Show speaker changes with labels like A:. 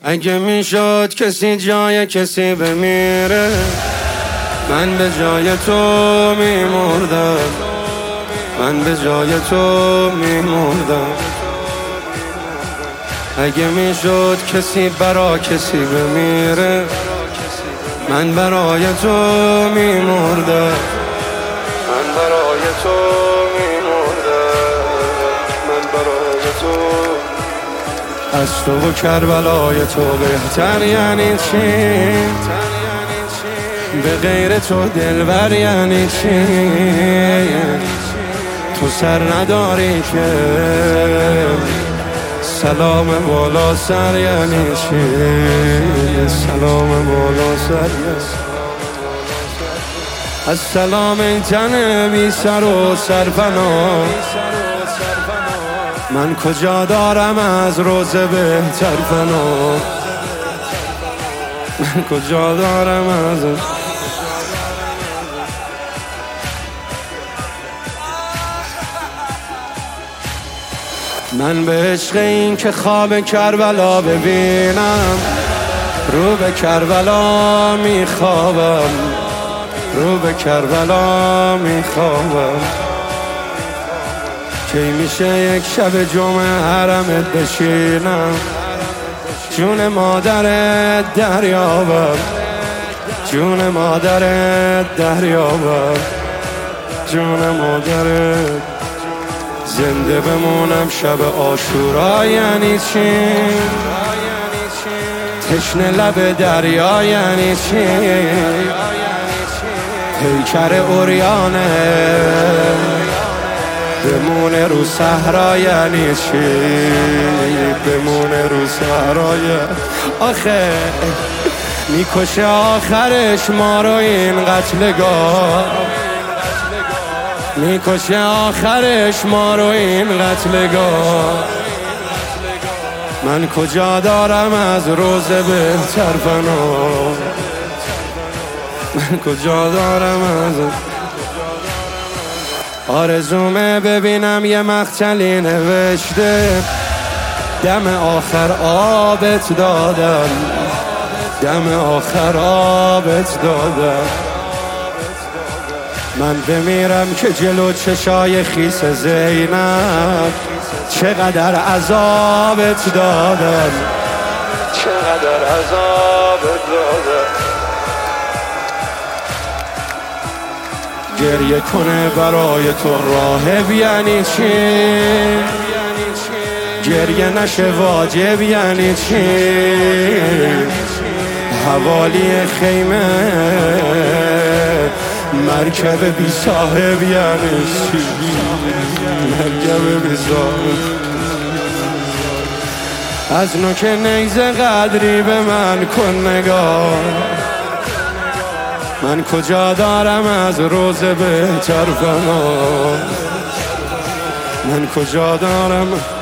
A: اگه میشد کسی جای کسی بمیره، من به جای تو میمردم، من به جای تو میمردم. اگه میشد کسی برا کسی بمیره، من برای تو میمردم، من برای تو میمردم، من برای تو. از تو و کربلای تو بهتر یعنی چی؟ به غیر تو دلبر یعنی چی؟ تو سر نداری که سلام بالا سر یعنی چی؟ سلام بالا سر از سلام این تن بی سر و سرپناه، من کجا دارم از روزه بهتر پناه، من کجا دارم از من به عشق این که خواب کربلا ببینم، رو به کربلا میخوابم، رو به کربلا میخوابم. کی میشه یک شب جمعه حرمت بشینم، جون مادرت دریابم، جون مادرت دریابم، جون مادرت. زنده بمونم شب عاشورا یعنی چی؟ تشنه لب دریا یعنی چی؟ پیکر اوریانه بمونه رو صحرا یعنی چی؟ بمونه رو صحرا. آخه میکشه آخرش ما رو این قتلگاه، میکشه آخرش ما رو این قتلگاه. من کجا دارم از روزه بهتر پناه، من کجا دارم از آرزومه ببینم یه مقتلی نوشته، دم آخر آبت دادم، دم آخر آبت دادم. من بمیرم که جلو چشای خیس زینب چقدر عذابت دادم، چقدر عذابت دادم. گریه کنه برای تو راهب یعنی چی؟ گریه نشه واجب یعنی چی؟ حوالی خیمه مرکب بی صاحب یعنی چی؟ مرکب بی صاحب. از نوک نیزه قدری به من کن نگاه، من کجا دارم از روزه بهتر پناه، من کجا دارم